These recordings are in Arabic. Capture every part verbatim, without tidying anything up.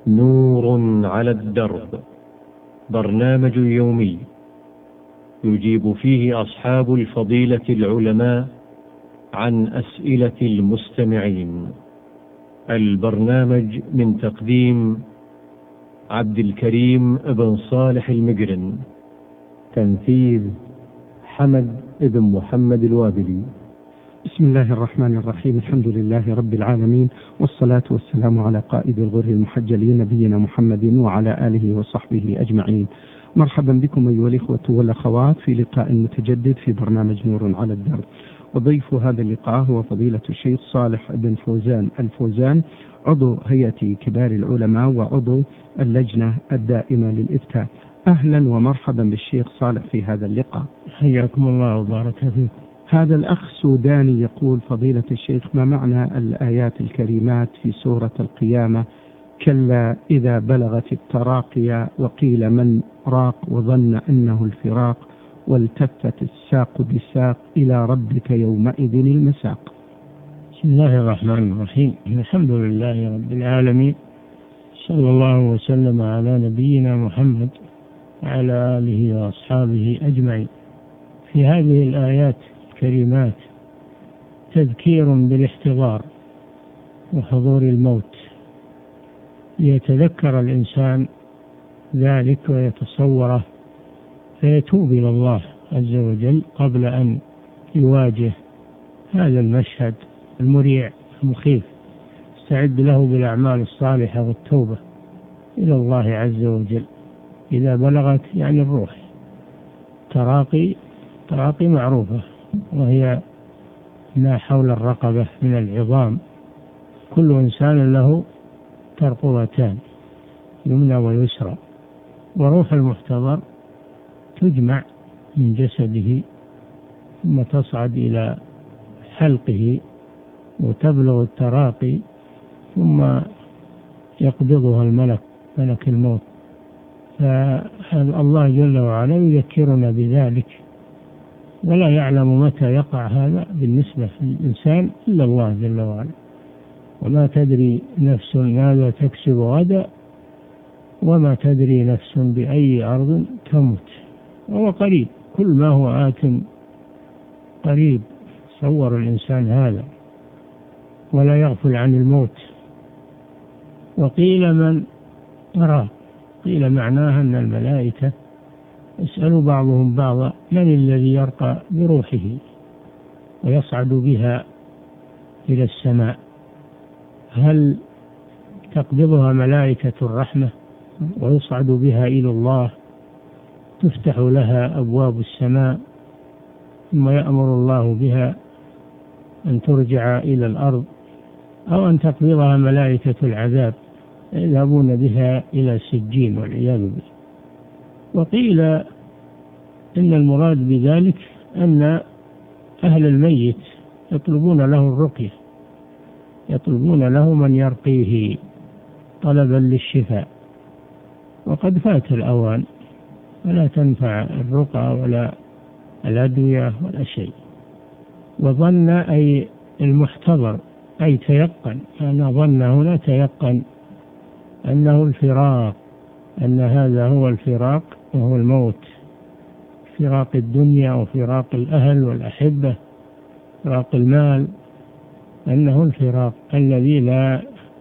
نور على الدرب، برنامج يومي يجيب فيه أصحاب الفضيلة العلماء عن أسئلة المستمعين. البرنامج من تقديم عبد الكريم بن صالح المقرن، تنفيذ حمد بن محمد الوابلي. بسم الله الرحمن الرحيم. الحمد لله رب العالمين، والصلاة والسلام على قائد الغر المحجلين نبينا محمد وعلى آله وصحبه أجمعين. مرحبا بكم أيها الإخوة والأخوات في لقاء متجدد في برنامج نور على الدرب. وضيف هذا اللقاء هو فضيلة الشيخ صالح بن فوزان الفوزان، عضو هيئة كبار العلماء وعضو اللجنة الدائمة للإفتاء. أهلا ومرحبا بالشيخ صالح في هذا اللقاء. حياكم الله وبارك فيكم. هذا الأخ سوداني يقول: فضيلة الشيخ، ما معنى الآيات الكريمات في سورة القيامة: كلا إذا بلغت التراقي وقيل من راق وظن أنه الفراق والتفت الساق بساق إلى ربك يومئذ المساق؟ بسم الله الرحمن الرحيم. الحمد لله رب العالمين، صلى الله وسلم على نبينا محمد وعلى آله وأصحابه أجمعين. في هذه الآيات الكريمات تذكير بالاحتضار وحضور الموت، ليتذكر الإنسان ذلك ويتصوره فيتوب إلى الله عز وجل قبل أن يواجه هذا المشهد المريع المخيف. استعد له بالأعمال الصالحة والتوبة إلى الله عز وجل. إذا بلغت يعني الروح. تراقي تراقي معروفة، وهي ما حول الرقبة من العظام. كل إنسان له ترقبتان، يمنى ويسرى. وروح المحتضر تجمع من جسده ثم تصعد إلى حلقه وتبلغ التراقي، ثم يقبضها الملك ملك الموت. فالله جل وعلا يذكرنا بذلك، ولا يعلم متى يقع هذا بالنسبة للإنسان إلا الله جل وعلا. وما تدري نفس ماذا تكسب غدا، وما تدري نفس بأي أرض تموت. وهو قريب، كل ما هو آت قريب. صور الإنسان هذا ولا يغفل عن الموت. وقيل من راق، قيل معناها أن الملائكة يسأل بعضهم بعضا: من الذي يرقى بروحه ويصعد بها إلى السماء؟ هل تقبضها ملائكة الرحمة ويصعد بها إلى الله، تفتح لها أبواب السماء، ثم يأمر الله بها أن ترجع إلى الأرض، أو أن تقبضها ملائكة العذاب يذهبون بها إلى سجين والعياذ بالله؟ وقيل إن المراد بذلك أن أهل الميت يطلبون له الرقية، يطلبون له من يرقيه طلبا للشفاء، وقد فات الأوان، ولا تنفع الرقى ولا الأدوية ولا شيء. وظن أي المحتضر، أي تيقن. أنا ظن هنا تيقن أنه الفراق، أن هذا هو الفراق وهو الموت. فراق الدنيا وفراق الأهل والأحبة، فراق المال، أنه الفراق الذي لا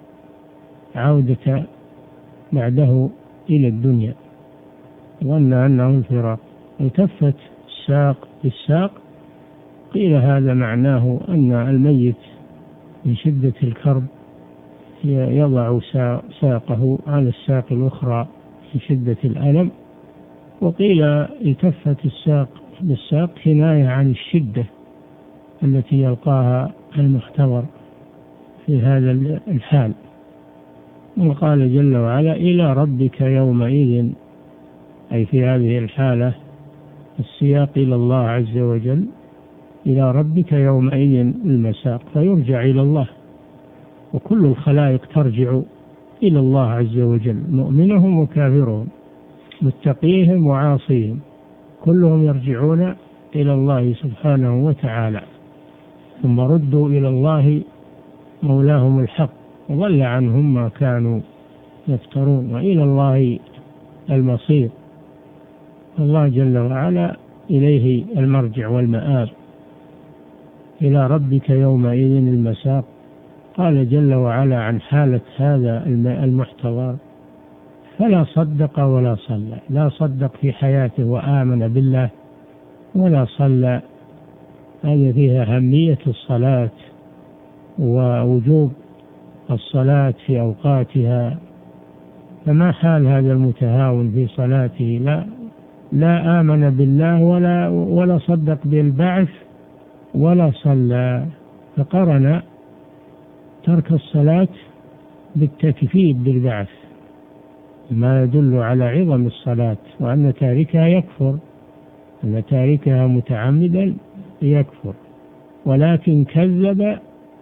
عودة بعده إلى الدنيا. ظن أنه الفراق. التفت الساق بالساق، قيل هذا معناه أن الميت من شدة الكرب يضع ساقه على الساق الأخرى من شدة الألم. وقيل التفت الساق بالساق كناية عن الشدة التي يلقاها المحتضر في هذا الحال. وقال جل وعلا: إلى ربك يومئذ، أي في هذه الحالة السياق إلى الله عز وجل. إلى ربك يومئذ المساق، فيرجع إلى الله. وكل الخلائق ترجع إلى الله عز وجل، مؤمنهم وكافرهم، متقيهم وعاصيهم، كلهم يرجعون إلى الله سبحانه وتعالى. ثم ردوا إلى الله مولاهم الحق، وضل عنهم ما كانوا يفترون، وإلى الله المصير. الله جل وعلا إليه المرجع والمآب، إلى ربك يومئذ المساق. قال جل وعلا عن حالة هذا المحتضر: فلا صدق ولا صلى، لا صدق في حياته وآمن بالله ولا صلى. هذه فيها أهمية الصلاة ووجوب الصلاة في أوقاتها. فما حال هذا المتهاون في صلاته؟ لا لا آمن بالله ولا ولا صدق بالبعث ولا صلى، فقرن ترك الصلاة بالتكذيب بالبعث، ما يدل على عظم الصلاة وأن تاركها يكفر، أن تاركها متعمدا يكفر. ولكن كذب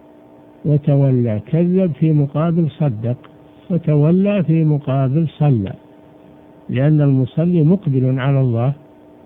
وتولى، كذب في مقابل صدق، وتولى في مقابل صلى، لأن المصلي مقبل على الله،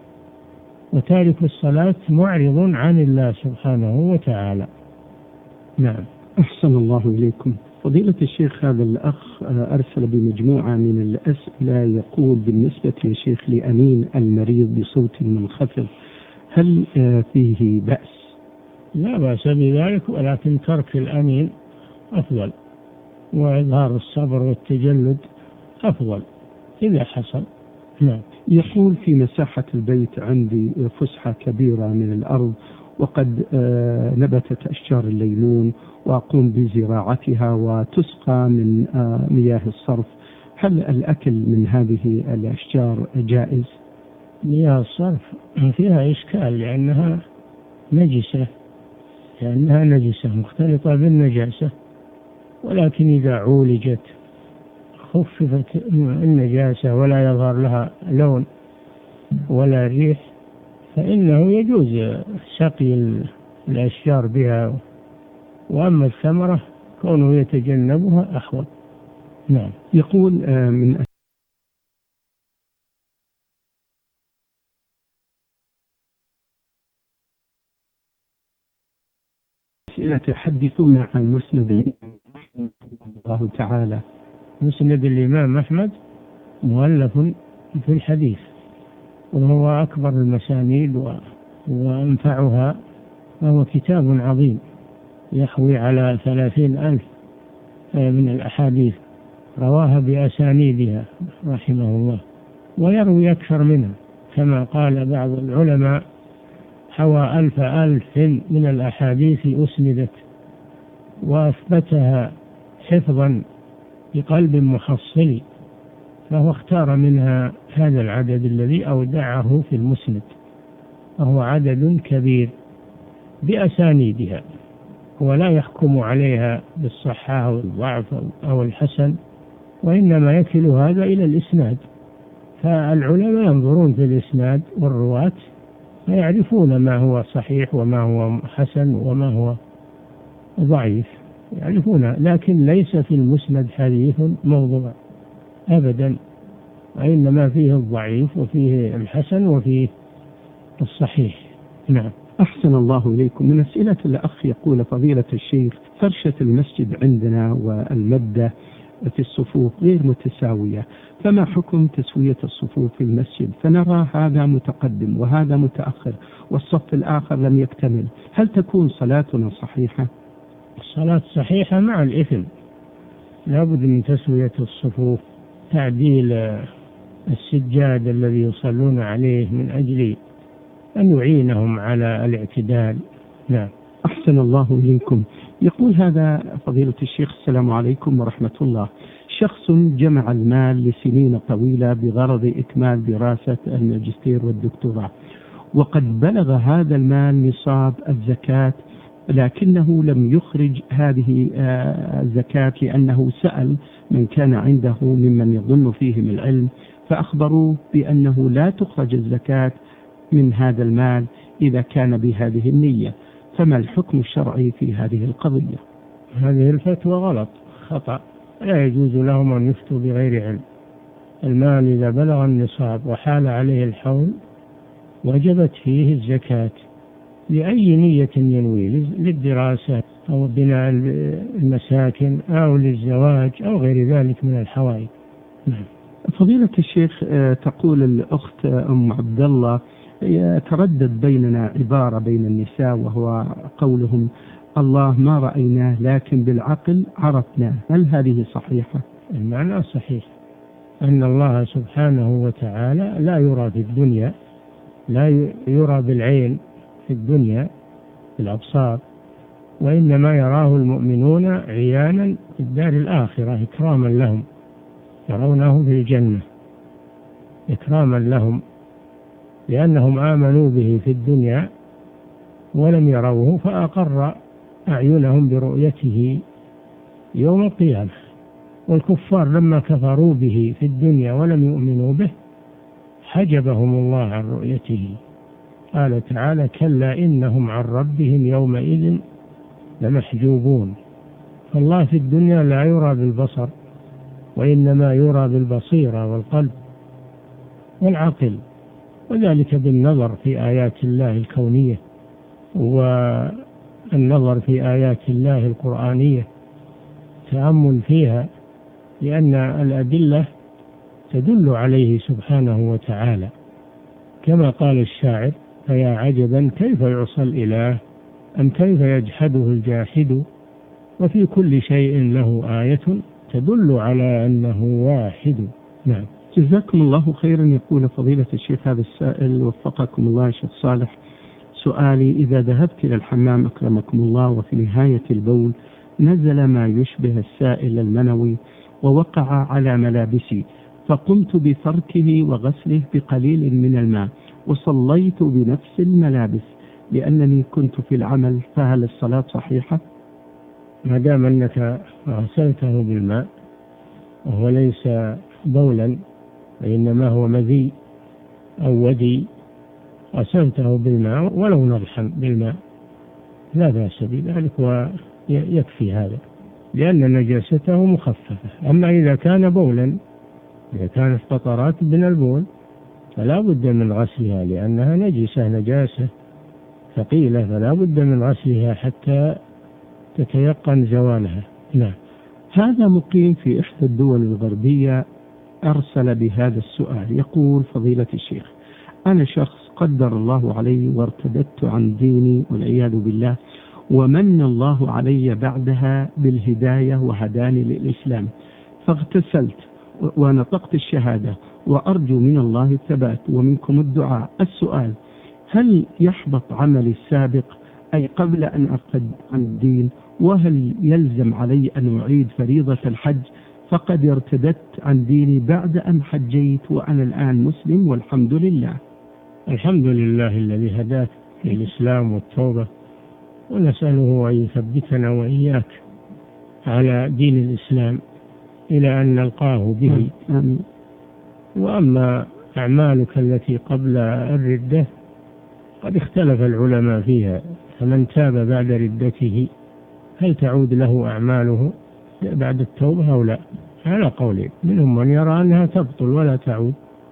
وتارك الصلاة معرض عن الله سبحانه وتعالى. نعم. أحسن الله إليكم. فضيلة الشيخ، هذا الأخ أرسل بمجموعة من الأسئلة، يقول: بالنسبة يا شيخ لأمين المريض بصوت منخفض، هل فيه بأس؟ لا بأس بذلك، ولكن ترك الأمين أفضل، وإظهار الصبر والتجلد أفضل إذا حصل. نعم. يقول: في مساحة البيت عندي فسحة كبيرة من الأرض، وقد نبتت أشجار الليمون، وأقوم بزراعتها وتسقى من مياه الصرف. هل الأكل من هذه الأشجار جائز؟ مياه الصرف فيها إشكال، لأنها نجسة، لأنها نجسة مختلطة بالنجاسة، ولكن إذا عولجت خففت النجاسة ولا يظهر لها لون ولا ريح، فإنه يجوز سقي الأشجار بها. وأما الثمرة كونه يتجنبها أحوط. نعم. يقول: من أسئلة تحدثون عن مسند الله تعالى. مسند الإمام أحمد مؤلف في الحديث، وهو أكبر المسانيد وأنفعها، وهو كتاب عظيم يحوي على ثلاثين ألف من الأحاديث، رواها بأسانيدها رحمه الله، ويروي أكثر منها، كما قال بعض العلماء: حوى ألف ألف من الأحاديث أسندت، وأثبتها حفظا بقلب محصل، فهو اختار منها هذا العدد الذي أودعه في المسند، وهو عدد كبير بأسانيدها، ولا يحكم عليها بالصحة أو الضعف أو الحسن، وإنما يكل هذا إلى الإسناد. فالعلماء ينظرون في الإسناد والرواة فيعرفون ما هو صحيح وما هو حسن وما هو ضعيف، يعرفون، لكن ليس في المسند حديث موضوع أبدا، وإنما فيه الضعيف وفيه الحسن وفيه الصحيح. نعم. أحسن الله إليكم. من أسئلة الأخ يقول: فضيلة الشيخ، فرشة المسجد عندنا والمدة في الصفوف غير متساوية، فما حكم تسوية الصفوف في المسجد؟ فنرى هذا متقدم وهذا متأخر والصف الآخر لم يكتمل، هل تكون صلاتنا صحيحة؟ الصلاة صحيحة مع الإثم، لابد من تسوية الصفوف، تعديل السجاد الذي يصلون عليه من أجل أن يعينهم على الاعتدال. نعم. أحسن الله إليكم. يقول هذا: فضيلة الشيخ، السلام عليكم ورحمة الله. شخص جمع المال لسنين طويلة بغرض إكمال دراسة الماجستير والدكتوراه، وقد بلغ هذا المال نصاب الزكاة، لكنه لم يخرج هذه الزكاة لأنه سأل من كان عنده ممن يظن فيهم العلم، فأخبروه بأنه لا تخرج الزكاة من هذا المال إذا كان بهذه النية، فما الحكم الشرعي في هذه القضية؟ هذه الفتوى غلط، خطأ، لا يجوز لهم أن يفتوا بغير علم. المال إذا بلغ النصاب وحال عليه الحول وجبت فيه الزكاة، لأي نية ينوي، للدراسة أو بناء المساكن أو للزواج أو غير ذلك من الحوائج. نعم. فضيلة الشيخ، تقول الأخت أم عبد الله يتردد بيننا عبارة بين النساء وهو قولهم الله ما رأيناه لكن بالعقل عرفناه، هل هذه صحيحة؟ المعنى صحيح، أن الله سبحانه وتعالى لا يرى في الدنيا، لا يرى بالعين في الدنيا بالأبصار، وإنما يراه المؤمنون عيانا في الدار الآخرة إكراما لهم، يرونه في الجنة إكراما لهم، لأنهم آمنوا به في الدنيا ولم يروه فأقر أعينهم برؤيته يوم القيامة. والكفار لما كفروا به في الدنيا ولم يؤمنوا به حجبهم الله عن رؤيته. قال تعالى كلا إنهم عن ربهم يومئذ لمحجوبون. فالله في الدنيا لا يرى بالبصر، وإنما يرى بالبصيرة والقلب والعقل، وذلك بالنظر في آيات الله الكونية والنظر في آيات الله القرآنية، تأمل فيها، لأن الأدلة تدل عليه سبحانه وتعالى، كما قال الشاعر فيا عجبا كيف يعصى الإله أم كيف يجحده الجاحد وفي كل شيء له آية تدل على أنه واحد. نعم. جزاكم الله خيرا. يقول فضيلة الشيخ هذا السائل وفقكم الله شيخ صالح، سؤالي إذا ذهبت إلى الحمام أكرمكم الله وفي نهاية البول نزل ما يشبه السائل المنوي ووقع على ملابسي، فقمت بفركه وغسله بقليل من الماء وصليت بنفس الملابس لأنني كنت في العمل، فهل الصلاة صحيحة؟ ما دام أنك غسلته بالماء وهو ليس بولا وإنما هو مذي أو ودي، غسلته بالماء ولو نضحا بالماء لا بأس بذلك ويكفي هذا، لأن نجاسته مخففة. أما إذا كان بولا، إذا كانت قطرات من البول فلا بد من غسلها، لأنها نجسة نجاسة ثقيلة، فلا بد من غسلها حتى تتيقن زوالها. نعم. هذا مقيم في إحدى الدول الغربية أرسل بهذا السؤال، يقول فضيلة الشيخ أنا شخص قدر الله علي وارتدت عن ديني والعياذ بالله، ومن الله علي بعدها بالهداية وهداني للإسلام، فاغتسلت ونطقت الشهادة وأرجو من الله الثبات ومنكم الدعاء. السؤال هل يحبط عملي السابق أي قبل أن أرتد عن الدين؟ وهل يلزم علي أن أعيد فريضة الحج فقد ارتدت عن ديني بعد أن حجيت وأنا الآن مسلم والحمد لله؟ الحمد لله الذي هداك للإسلام والتوبة، ونسأله أن يثبتنا وإياك على دين الإسلام إلى أن نلقاه به. آمين. وأما أعمالك التي قبل الردة قد اختلف العلماء فيها، فمن تاب بعد ردته هل تعود له أعماله بعد التوبة أو لا؟ على قولين، منهم من يرى أنها تبطل ولا تعود،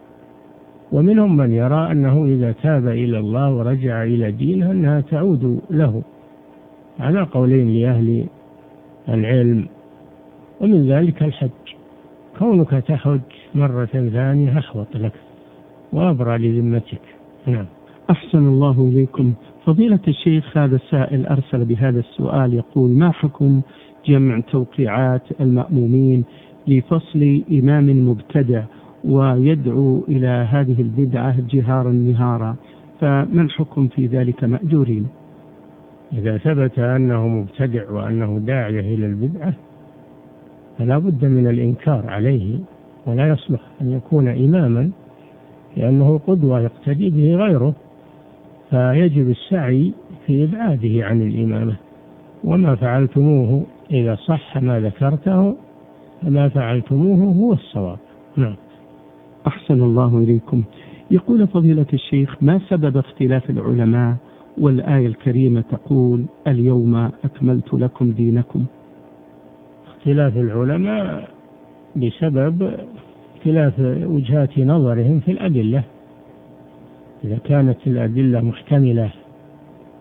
ومنهم من يرى أنه إذا تاب إلى الله ورجع إلى دينه أنها تعود له، على قولين لأهل العلم. ومن ذلك الحج، كونك تحج مرة ثانية أحوط لك وأبرى لذمتك. نعم. أحسن الله إليكم. فضيلة الشيخ هذا السائل أرسل بهذا السؤال، يقول ما حكم جمع توقيعات المأمومين لفصل إمام مبتدع ويدعو إلى هذه البدعة جهارا نهارا، فما الحكم في ذلك مأجورين؟ إذا ثبت أنه مبتدع وأنه داعية إلى البدعة فلا بد من الإنكار عليه، ولا يصلح أن يكون إماما، لأنه قدوة يقتدي به غيره، فيجب السعي في إبعاده عن الإمامة. وما فعلتموه إذا صح ما ذكرته فما فعلتموه هو الصواب. نعم. أحسن الله إليكم. يقول فضيلة الشيخ ما سبب اختلاف العلماء والآية الكريمة تقول اليوم أكملت لكم دينكم؟ اختلاف العلماء بسبب اختلاف وجهات نظرهم في الأدلة. إذا كانت الأدلة محتملة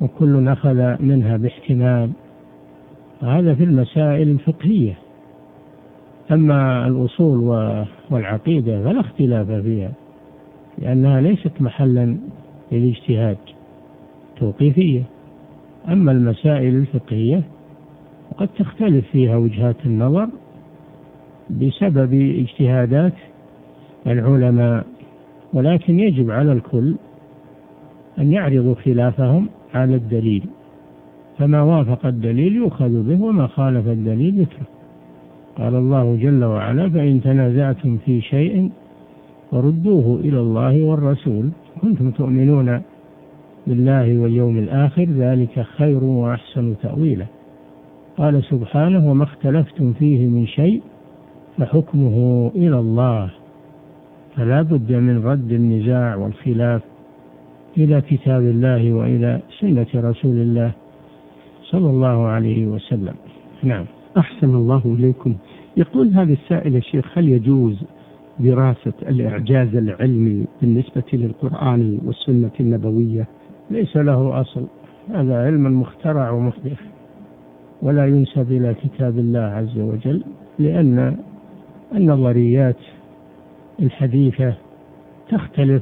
وكل أخذ منها باحتمال. هذا في المسائل الفقهية. أما الأصول والعقيدة فلا اختلاف فيها، لأنها ليست محلا للاجتهاد، توقيفية. أما المسائل الفقهية قد تختلف فيها وجهات النظر بسبب اجتهادات العلماء، ولكن يجب على الكل أن يعرضوا خلافهم على الدليل، فما وافق الدليل يؤخذ به وما خالف الدليل يترك. قال الله جل وعلا: فإن تنازعتم في شيء فردوه إلى الله والرسول كنتم تؤمنون بالله واليوم الآخر ذلك خير وأحسن تأويلا. قال سبحانه: وما اختلفتم فيه من شيء فحكمه إلى الله. فلا بد من رد النزاع والخلاف إلى كتاب الله وإلى سنة رسول الله صلى الله عليه وسلم. نعم. أحسن الله إليكم. يقول هذا السائل: الشيخ، هل يجوز دراسة الإعجاز العلمي بالنسبة للقرآن والسنة النبوية؟ ليس له أصل، هذا علم مخترع ومحدث ولا ينسب إلى كتاب الله عز وجل، لأن النظريات الحديثة تختلف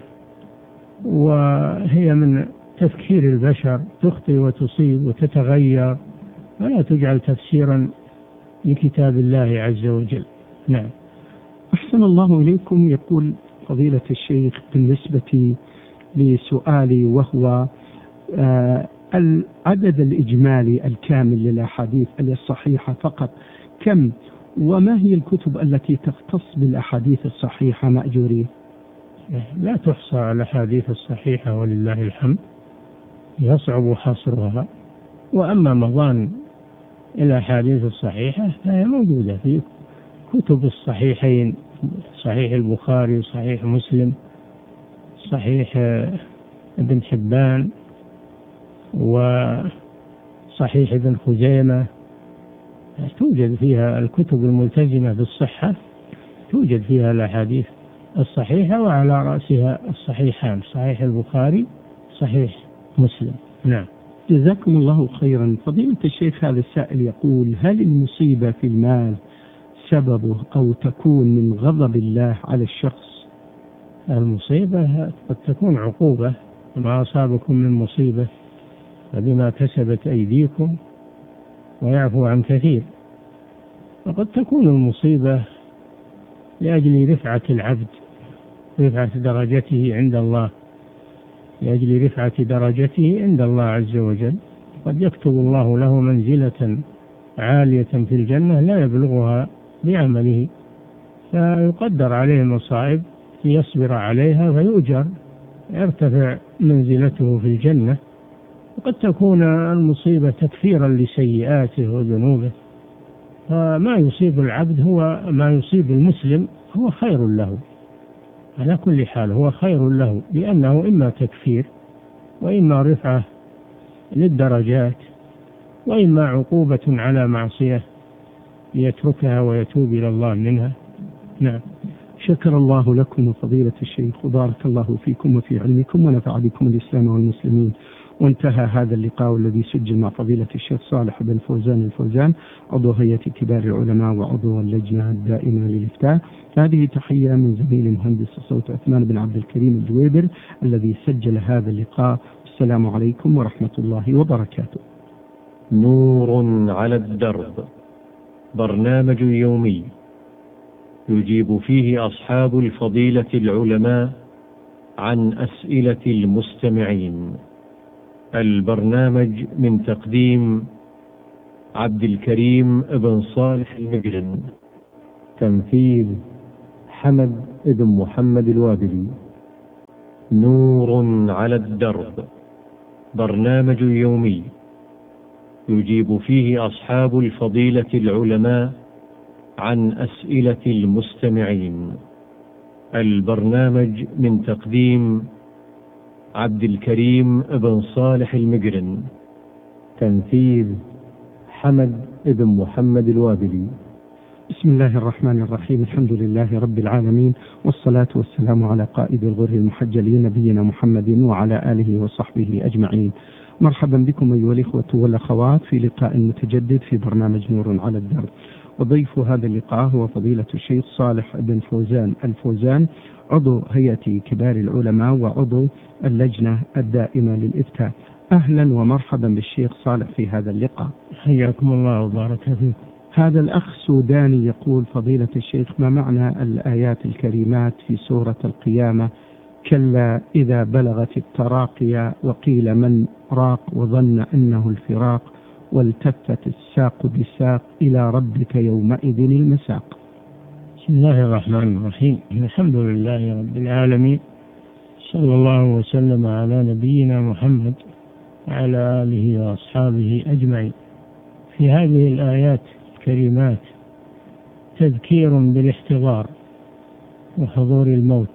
وهي من تفكير البشر، تخطئ وتصيب وتتغير، ولا تجعل تفسيرا لكتاب الله عز وجل. نعم. أحسن الله إليكم. يقول فضيلة الشيخ: بالنسبة لسؤالي وهو آه العدد الإجمالي الكامل للأحاديث الصحيحة فقط كم، وما هي الكتب التي تختص بالأحاديث الصحيحة مأجورين؟ لا تحصى الأحاديث الصحيحة ولله الحمد، يصعب حصرها. وأما مظان الأحاديث الصحيحة فهي موجودة في كتب الصحيحين: صحيح البخاري، صحيح مسلم، صحيح ابن حبان، وصحيح ابن خزيمة. توجد فيها الكتب الملتزمة بالصحة، توجد فيها الأحاديث الصحيحة، وعلى رأسها الصحيحان: صحيح البخاري، صحيح مسلم. نعم. جزاكم الله خيرا. فضيلة الشيخ، هذا السائل يقول: هل المصيبة في المال سببه أو تكون من غضب الله على الشخص؟ المصيبة قد تكون عقوبة، ما أصابكم من مصيبة فبما كسبت أيديكم ويعفو عن كثير. وقد تكون المصيبة لأجل رفعة العبد، رفعة درجته عند الله، لأجل رفعة درجته عند الله عز وجل. قد يكتب الله له منزلة عالية في الجنة لا يبلغها بعمله، فيقدر عليه المصائب ليصبر عليها فيؤجر، يرتفع منزلته في الجنة. وقد تكون المصيبة تكفيرا لسيئاته وذنوبه. فما يصيب العبد هو ما يصيب المسلم هو خير له على كل حال، هو خير له، لأنه إما تكفير وإما رفعة للدرجات وإما عقوبة على معصية ليتركها ويتوب إلى الله منها. نعم. شكر الله لكم فضيلة الشيخ، وبارك الله فيكم وفي علمكم، ونفع بكم الإسلام والمسلمين. وانتهى هذا اللقاء الذي سجل مع فضيلة الشيخ صالح بن فوزان الفوزان، عضو هيئة كبار العلماء وعضو اللجنة الدائمة للإفتاء. هذه تحية من زميل مهندس الصوت عثمان بن عبد الكريم الجويبر الذي سجل هذا اللقاء. السلام عليكم ورحمة الله وبركاته. نور على الدرب، برنامج يومي يجيب فيه أصحاب الفضيلة العلماء عن أسئلة المستمعين. البرنامج من تقديم عبد الكريم بن صالح المجرن، تنفيذ حمد بن محمد الوابلي. نور على الدرب، برنامج يومي يجيب فيه أصحاب الفضيلة العلماء عن أسئلة المستمعين. البرنامج من تقديم عبد الكريم بن صالح المجرن، تنفيذ حمد بن محمد الوابلي. بسم الله الرحمن الرحيم. الحمد لله رب العالمين، والصلاة والسلام على قائد الغر المحجلين نبينا محمد وعلى آله وصحبه أجمعين. مرحبا بكم أيها الإخوة والأخوات في لقاء متجدد في برنامج نور على الدرب. وضيف هذا اللقاء هو فضيلة الشيخ صالح بن فوزان الفوزان، عضو هيئة كبار العلماء وعضو اللجنة الدائمة للإفتاء. أهلا ومرحبا بالشيخ صالح في هذا اللقاء. حياكم الله وبارك فيكم. هذا الأخ سوداني يقول: فضيلة الشيخ، ما معنى الآيات الكريمات في سورة القيامة: كلا إذا بلغت التراقي وقيل من راق وظن أنه الفراق والتفت الساق بالساق إلى ربك يومئذ المساق؟ بسم الله الرحمن الرحيم. الحمد لله رب العالمين، صلى الله وسلم على نبينا محمد وعلى آله وأصحابه أجمعين. في هذه الآيات الكريمات تذكير بالاحتضار وحضور الموت،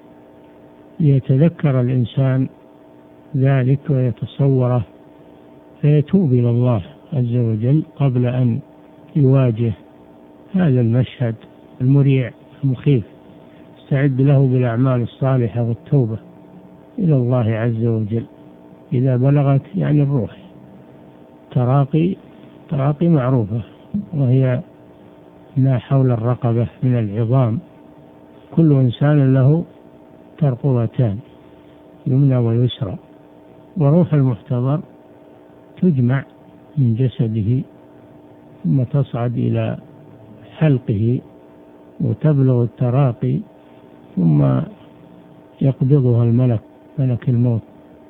ليتذكر الإنسان ذلك ويتصوره فيتوب إلى الله عز وجل قبل أن يواجه هذا المشهد المريع المخيف. استعد له بالأعمال الصالحة والتوبة إلى الله عز وجل. إذا بلغت يعني الروح. تراقي تراقي معروفة، وهي ما حول الرقبة من العظام. كل إنسان له ترقبتان، يمنى ويسرى. وروح المحتضر تجمع من جسده ثم تصعد إلى حلقه وتبلغ التراقي، ثم يقبضها الملك ملك الموت.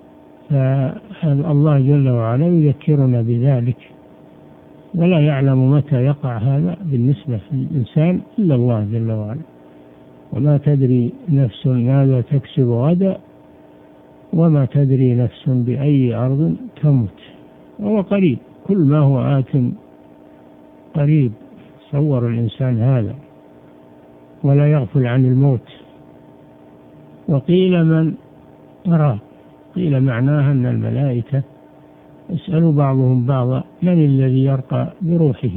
فالله جل وعلا يذكرنا بذلك، ولا يعلم متى يقع هذا بالنسبة للإنسان إلا الله جل وعلا. وما تدري نفس ماذا تكسب غدا وما تدري نفس بأي أرض تموت. وهو قريب، كل ما هو آت قريب. صور الإنسان هذا ولا يغفل عن الموت. وقيل من راق، قيل معناها أن الملائكة يسأل بعضهم بعضا: من الذي يرقى بروحه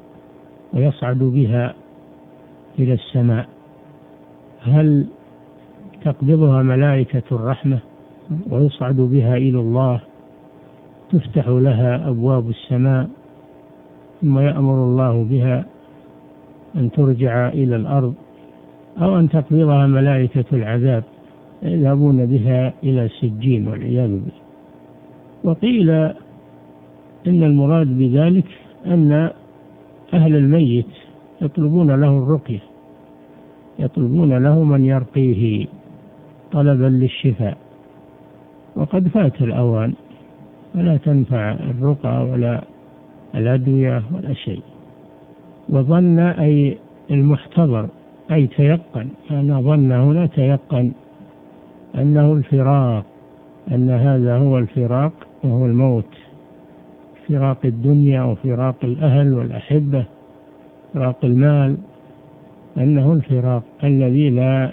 ويصعد بها إلى السماء؟ هل تقبضها ملائكة الرحمة ويصعد بها إلى الله، تفتح لها أبواب السماء، ثم يأمر الله بها أن ترجع إلى الأرض، أو أن تقبضها ملائكة العذاب يذهبون بها إلى سجين والعياذ بالله؟ وقيل إن المراد بذلك أن أهل الميت يطلبون له الرقية، يطلبون له من يرقيه طلبا للشفاء، وقد فات الأوان، ولا تنفع الرقى ولا الأدوية ولا شيء. وظن أي المحتضر، أي تيقن. أنا ظن هنا تيقن أنه الفراق، أن هذا هو الفراق وهو الموت، فراق الدنيا وفراق الأهل والأحبة، فراق المال، أنه الفراق الذي لا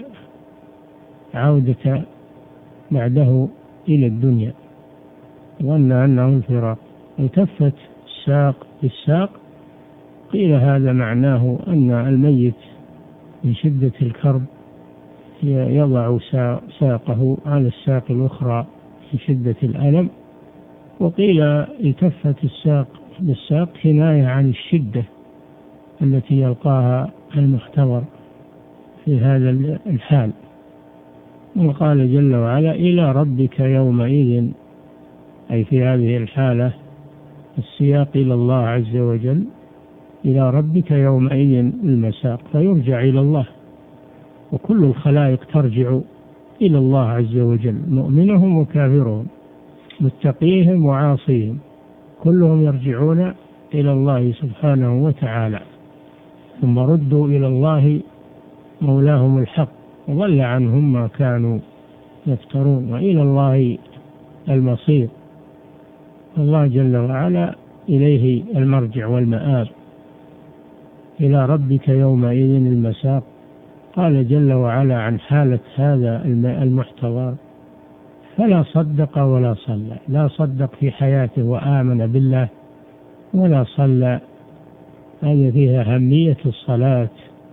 عودة بعده إلى الدنيا. ظن أنه الفراق. التفت الساق بالساق، قيل هذا معناه أن الميت من شدة الكرب يضع ساقه على الساق الأخرى من شدة الألم. وقيل التفت الساق بالساق كناية عن الشدة التي يلقاها المحتضر في هذا الحال. وقال جل وعلا: إلى ربك يومئذ، أي في هذه الحالة السياق إلى الله عز وجل. إلى ربك يومئذ المساق، فيرجع إلى الله. وكل الخلائق ترجع إلى الله عز وجل، مؤمنهم وكافرهم، متقيهم وعاصيهم، كلهم يرجعون إلى الله سبحانه وتعالى، ثم ردوا إلى الله مولاهم الحق، وضل عنهم ما كانوا يفترون، وإلى الله المصير. الله جل وعلا إليه المرجع والمآب. إلى ربك يومئذ المساق. قال جل وعلا عن حالة هذا المحتضر: فلا صدق ولا صلى. لا صدق في حياته وآمن بالله، ولا صلى. هذه فيها أهمية الصلاة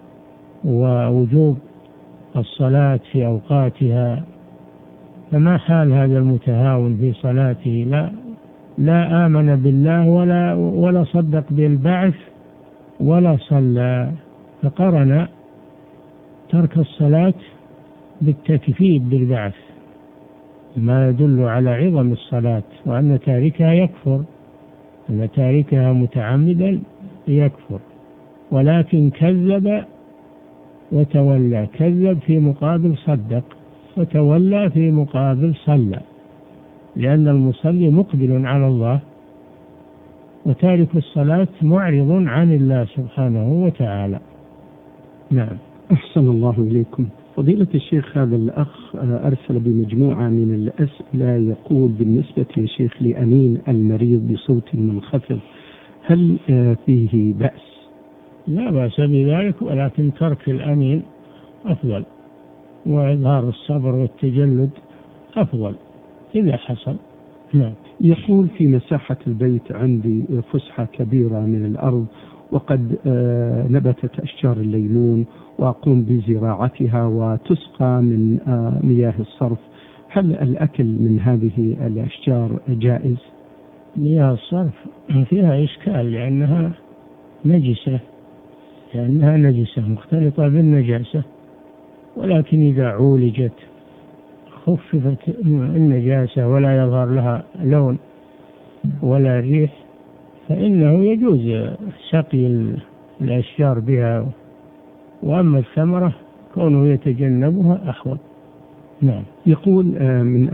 ووجوب الصلاة في أوقاتها. فما حال هذا المتهاون في صلاته؟ لا لا آمن بالله ولا ولا صدق بالبعث ولا صلى، فقرن ترك الصلاة بالتكذيب بالبعث، ما يدل على عظم الصلاة وأن تاركها يكفر، أن تاركها متعمدا يكفر، ولكن كذب وتولى، كذب في مقابل صدق، وتولى في مقابل صلى، لأن المصلي مقبل على الله، وتارك الصلاة معرض عن الله سبحانه وتعالى. نعم. أحسن الله إليكم. فضيلة الشيخ، هذا الأخ أرسل بمجموعة من الأسئلة، يقول بالنسبة يا شيخ لأنين المريض بصوت منخفض هل فيه بأس؟ لا بأس بذلك، ولكن ترك الأنين أفضل، وإظهار الصبر والتجلد أفضل إذا حصل. نعم. يقول في مساحة البيت عندي فسحة كبيرة من الأرض، وقد نبتت أشجار الليمون وأقوم بزراعتها وتسقى من مياه الصرف، هل الأكل من هذه الأشجار جائز؟ مياه الصرف فيها إشكال لأنها نجسة، لأنها نجسة مختلطة بالنجاسة، ولكن إذا عولجت خففت النجاسة ولا يظهر لها لون ولا ريح فإنه يجوز سقي الأشجار بها، وأما الثمرة كونه يتجنبها أحوط. نعم. يقول من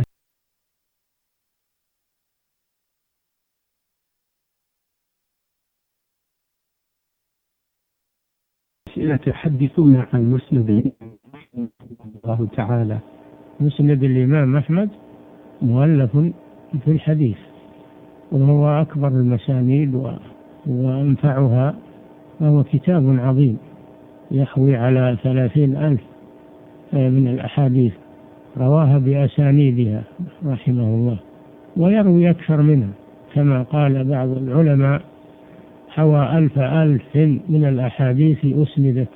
أسئلة تحدثون عن مسند الله تعالى. مسند الإمام أحمد مؤلف في الحديث، وهو أكبر المسانيد وأنفعها، وهو كتاب عظيم يحوي على ثلاثين ألف من الأحاديث رواها بأسانيدها رحمه الله، ويروي أكثر منها كما قال بعض العلماء حوى ألف ألف من الأحاديث أسندت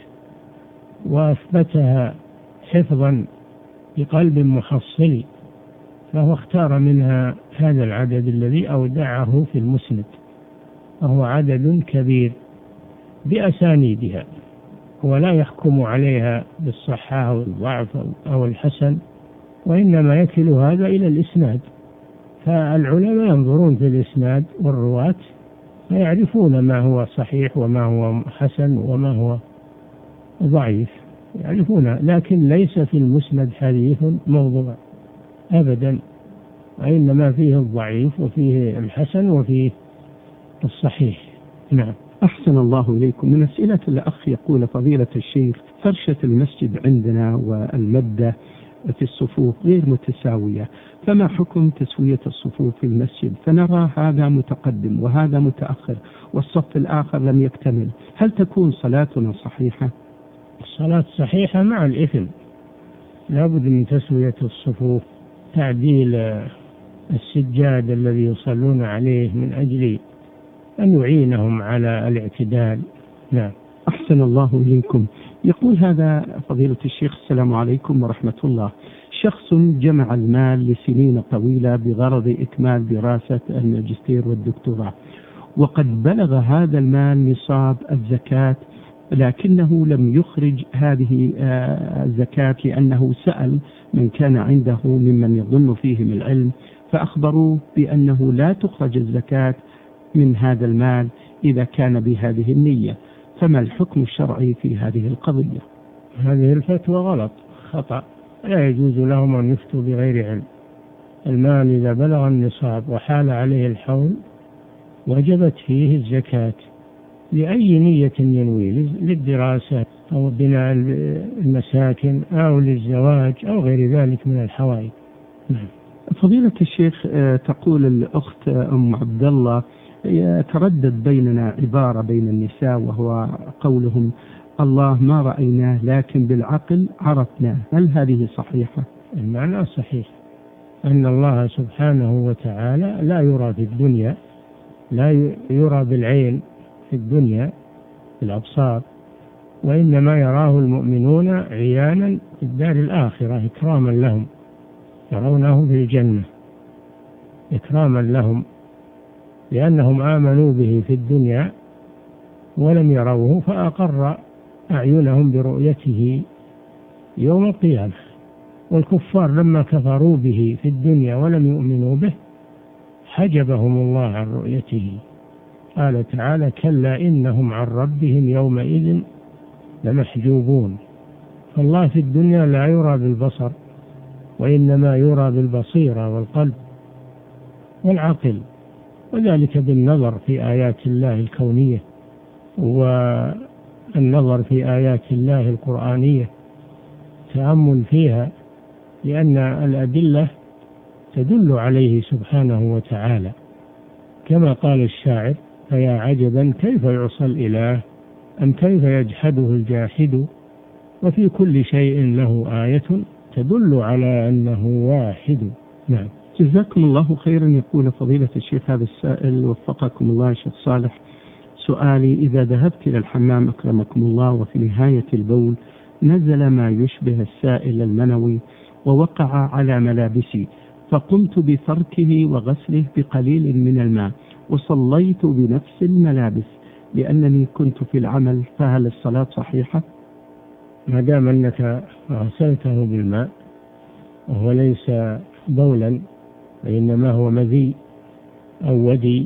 وأثبتها حفظا بقلب محصل، فهو اختار منها هذا العدد الذي أودعه في المسند، وهو عدد كبير بأسانيدها، ولا يحكم عليها بالصحة أو الضعف أو الحسن، وإنما يكل هذا إلى الإسناد، فالعلماء ينظرون في الإسناد والرواة فيعرفون ما هو صحيح وما هو حسن وما هو ضعيف، يعرفون، لكن ليس في المسند حديث موضوع أبدا، وإنما فيه الضعيف وفيه الحسن وفيه الصحيح. نعم. أحسن الله إليكم. من أسئلة الأخ يقول فضيلة الشيخ فرشة المسجد عندنا والمدة في الصفوف غير متساوية، فما حكم تسوية الصفوف في المسجد؟ فنرى هذا متقدم وهذا متأخر والصف الآخر لم يكتمل، هل تكون صلاتنا صحيحة؟ الصلاة صحيحة مع الإثم، لابد من تسوية الصفوف، تعديل السجاد الذي يصلون عليه من أجل أن يعينهم على الاعتدال. نعم. أحسن الله إليكم. يقول هذا فضيلة الشيخ السلام عليكم ورحمة الله، شخص جمع المال لسنين طويلة بغرض إكمال دراسة الماجستير والدكتوراه، وقد بلغ هذا المال نصاب الزكاة، لكنه لم يخرج هذه الزكاة لأنه سأل من كان عنده ممن يظن فيهم العلم، فأخبروه بأنه لا تخرج الزكاة من هذا المال إذا كان بهذه النية، فما الحكم الشرعي في هذه القضية؟ هذه الفتوى غلط، خطأ، لا يجوز لهم أن يفتوا بغير علم. المال إذا بلغ النصاب وحال عليه الحول وجبت فيه الزكاة لأي نية ينوي، للدراسة أو بناء المساكن أو للزواج أو غير ذلك من الحوائج. نعم. فضيلة الشيخ، تقول الأخت أم عبد الله يتردد بيننا عبارة بين النساء وهو قولهم الله ما رأيناه لكن بالعقل عرفناه، هل هذه صحيحة؟ المعنى صحيح، أن الله سبحانه وتعالى لا يرى في الدنيا، لا يرى بالعين في الدنيا بالأبصار، وإنما يراه المؤمنون عيانا في الدار الآخرة إكراما لهم، يرونه في الجنة إكراما لهم، لأنهم آمنوا به في الدنيا ولم يروه، فأقر أعينهم برؤيته يوم القيامة. والكفار لما كفروا به في الدنيا ولم يؤمنوا به حجبهم الله عن رؤيته. قال تعالى: كلا إنهم عن ربهم يومئذ لمحجوبون. فالله في الدنيا لا يرى بالبصر، وإنما يرى بالبصيرة والقلب والعقل، وذلك بالنظر في آيات الله الكونية والنظر في آيات الله القرآنية، تأمل فيها، لأن الأدلة تدل عليه سبحانه وتعالى، كما قال الشاعر: فيا عجبا كيف يعصى الإله أم كيف يجحده الجاحد، وفي كل شيء له آية تدل على أنه واحد. نعم. جزاكم الله خيرا. يقول فضيلة الشيخ هذا السائل وفقكم الله يا شيخ صالح، سؤالي: إذا ذهبت إلى الحمام أكرمكم الله وفي نهاية البول نزل ما يشبه السائل المنوي ووقع على ملابسي، فقمت بفركه وغسله بقليل من الماء وصليت بنفس الملابس لأنني كنت في العمل، فهل الصلاة صحيحة؟ ما دام أنك غسلته بالماء وهو ليس بولا وإنما هو مذي أو ودي،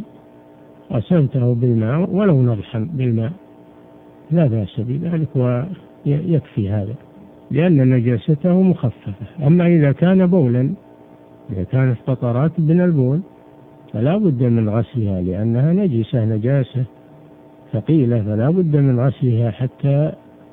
غسلته بالماء ولو نضحا بالماء لا بأس بذلك ويكفي هذا، لأن نجاسته مخففة. أما إذا كان بولا، إذا كانت قطرات من البول فلا بد من غسلها، لأنها نجسة نجاسة ثقيلة، فلا بد من غسلها حتى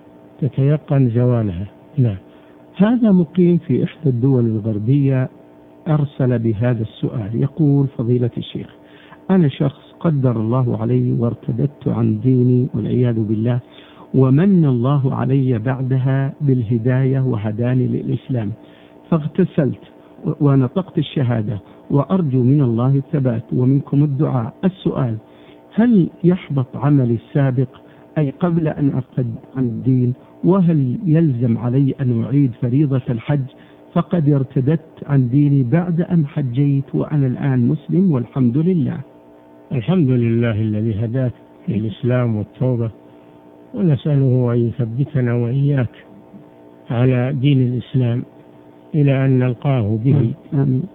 تتيقن زوالها. نعم. هذا مقيم في إحدى الدول الغربية أرسل بهذا السؤال، يقول: فضيلة الشيخ، أنا شخص قدر الله علي وارتدت عن ديني والعياذ بالله، ومن الله علي بعدها بالهداية وهداني للإسلام، فاغتسلت ونطقت الشهادة وأرجو من الله الثبات ومنكم الدعاء. السؤال: هل يحبط عملي السابق أي قبل أن أرتد عن الدين؟ وهل يلزم علي أن أعيد فريضة الحج فقد ارتدت عن ديني بعد أن حجيت وأنا الآن مسلم والحمد لله؟ الحمد لله الذي هداك للإسلام والتوبة، ونسأله أن يثبتنا وإياك على دين الإسلام إلى أن نلقاه به. آمين.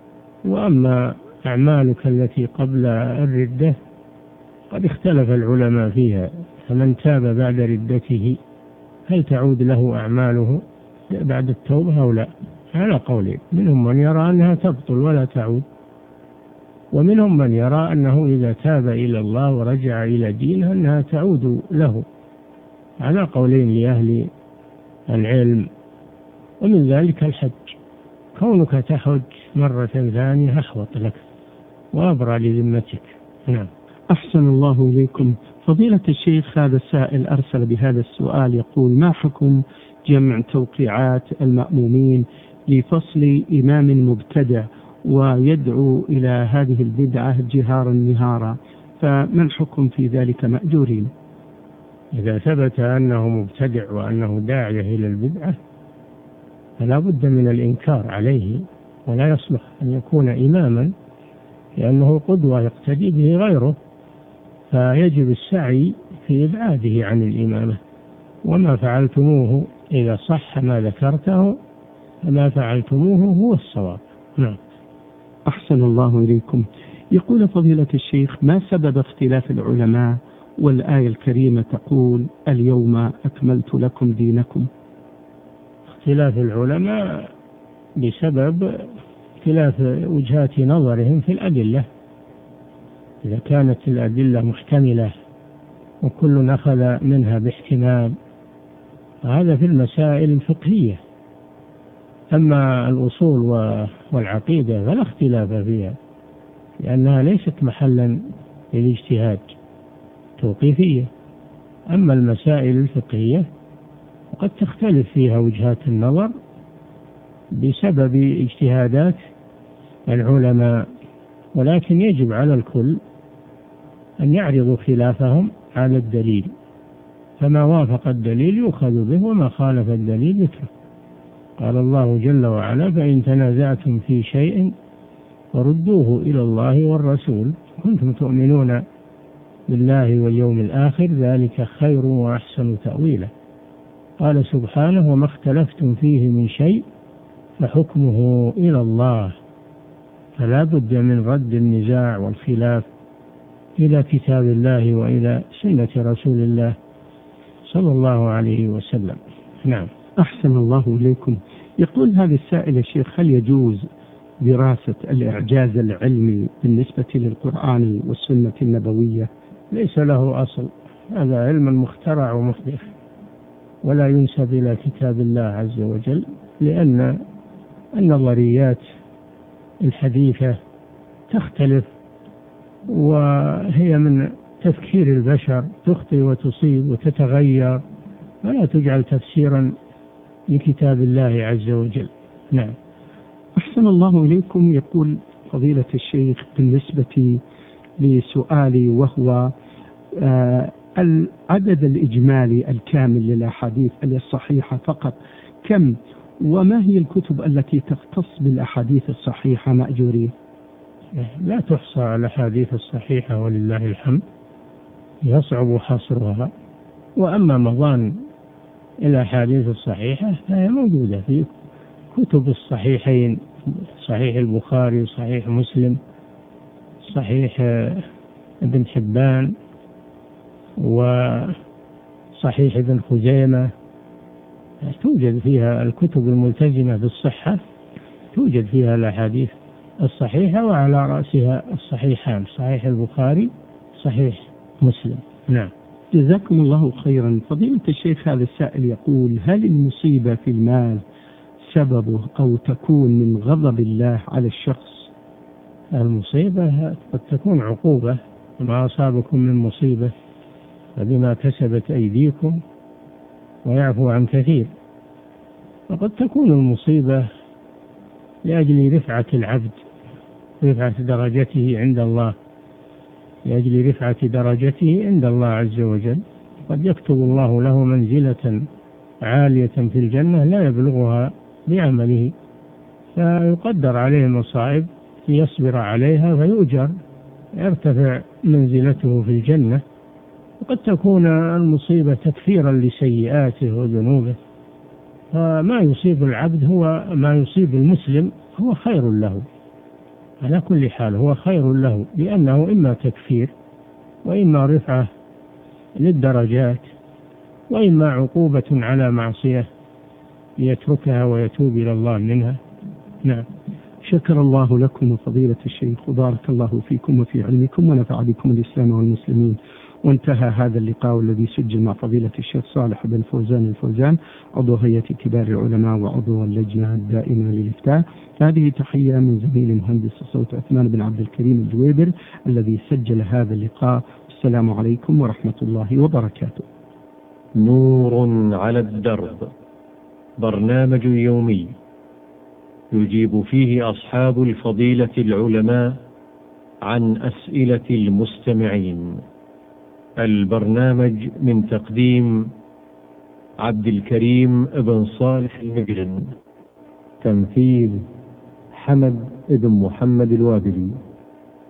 وأما أعمالك التي قبل الردة قد اختلف العلماء فيها، فمن تاب بعد ردته هل تعود له أعماله بعد التوبة أو لا؟ على قولين، منهم من يرى أنها تبطل ولا تعود، ومنهم من يرى أنه إذا تاب إلى الله ورجع إلى دينه أنها تعود له، على قولين لأهل العلم. ومن ذلك الحج، كونك تحج مرة ثانية أحوط لك وأبرى لذمتك. نعم. أحسن الله إليكم. فضيلة الشيخ هذا السائل أرسل بهذا السؤال، يقول: ما حكم جمع توقيعات المأمومين لفصل إمام مبتدع ويدعو إلى هذه البدعة جهارا نهارا، فما الحكم في ذلك مأجورين؟ إذا ثبت أنه مبتدع وأنه داعية إلى البدعة فلا بد من الإنكار عليه، ولا يصلح أن يكون إماما، لأنه قدوة يقتدي به غيره، فيجب السعي في إبعاده عن الإمامة. وما فعلتموه إذا صح ما ذكرته فما فعلتموه هو الصواب. نعم. أحسن الله إليكم. يقول فضيلة الشيخ: ما سبب اختلاف العلماء والآية الكريمة تقول: اليوم أكملت لكم دينكم؟ اختلاف العلماء بسبب اختلاف وجهات نظرهم في الأدلة. إذا كانت الأدلة محتملة وكل أخذ منها باحتمال، هذا في المسائل الفقهية. أما الأصول والعقيدة فلا اختلاف فيها، لأنها ليست محلا للاجتهاد، توقيفية. أما المسائل الفقهية قد تختلف فيها وجهات النظر بسبب اجتهادات العلماء، ولكن يجب على الكل أن يعرضوا خلافهم على الدليل، فما وافق الدليل يؤخذ به وما خالف الدليل يترك. قال الله جل وعلا: فإن تنازعتم في شيء وردوه إلى الله والرسول كنتم تؤمنون بالله واليوم الآخر ذلك خير وأحسن تأويلا. قال سبحانه وما اختلفتم فيه من شيء فحكمه إلى الله. فلا بد من رد النزاع والخلاف إلى كتاب الله وإلى سنة رسول الله صلى الله عليه وسلم. نعم. أحسن الله إليكم. يقول هذا السائل يا شيخ هل يجوز دراسة الإعجاز العلمي بالنسبة للقرآن والسنة النبوية؟ ليس له أصل، هذا علم مخترع ومحدث ولا ينسب إلى كتاب الله عز وجل، لأن النظريات الحديثة تختلف وهي من تفكير البشر، تخطئ وتصيب وتتغير، ولا تجعل تفسيرا لكتاب الله عز وجل. نعم. أحسن الله إليكم. يقول فضيلة الشيخ بالنسبة لسؤالي وهو آه العدد الإجمالي الكامل للأحاديث الصحيحة فقط كم، وما هي الكتب التي تختص بالأحاديث الصحيحة مأجورين؟ لا تحصى الأحاديث الصحيحة ولله الحمد، يصعب حصرها. وأما مظان الأحاديث الصحيحة فهي موجودة في كتب الصحيحين، صحيح البخاري، صحيح مسلم، صحيح ابن حبان، وصحيح ابن خزيمة، توجد فيها الكتب الملتزمة بالصحة، توجد فيها الأحاديث الصحيحة، وعلى رأسها الصحيحان صحيح البخاري صحيح مسلم. نعم. جزاكم الله خيرا. فضيلة الشيخ هذا السائل يقول هل المصيبة في المال سببه أو تكون من غضب الله على الشخص؟ المصيبة قد تكون عقوبة، ما أصابكم من مصيبة فبما كسبت أيديكم ويعفو عن كثير. وقد تكون المصيبة لأجل رفعة العبد، رفعة درجته عند الله، لأجل رفعة درجته عند الله عز وجل. قد يكتب الله له منزلة عالية في الجنة لا يبلغها بعمله، فيقدر عليه المصائب ليصبر عليها فيؤجر، يرتفع منزلته في الجنة. وقد تكون المصيبة تكفيرا لسيئاته وذنوبه. فما يصيب العبد هو ما يصيب المسلم هو خير له على كل حال، هو خير له، لأنه إما تكفير وإما رفعة للدرجات وإما عقوبة على معصية ليتركها ويتوب إلى الله منها. نعم. شكر الله لكم وفضيلة الشيخ وبارك الله فيكم وفي علمكم ونفع بكم الإسلام والمسلمين. وانتهى هذا اللقاء الذي سجل مع فضيلة الشيخ صالح بن فوزان الفوزان عضو هيئة كبار العلماء وعضو اللجنة الدائمة للإفتاء. هذه تحية من زميل مهندس الصوت عثمان بن عبد الكريم الجويبر الذي سجل هذا اللقاء. السلام عليكم ورحمة الله وبركاته. نور على الدرب، برنامج يومي يجيب فيه أصحاب الفضيلة العلماء عن أسئلة المستمعين. البرنامج من تقديم عبد الكريم بن صالح المجرن، تنفيذ حمد بن محمد الوابلي.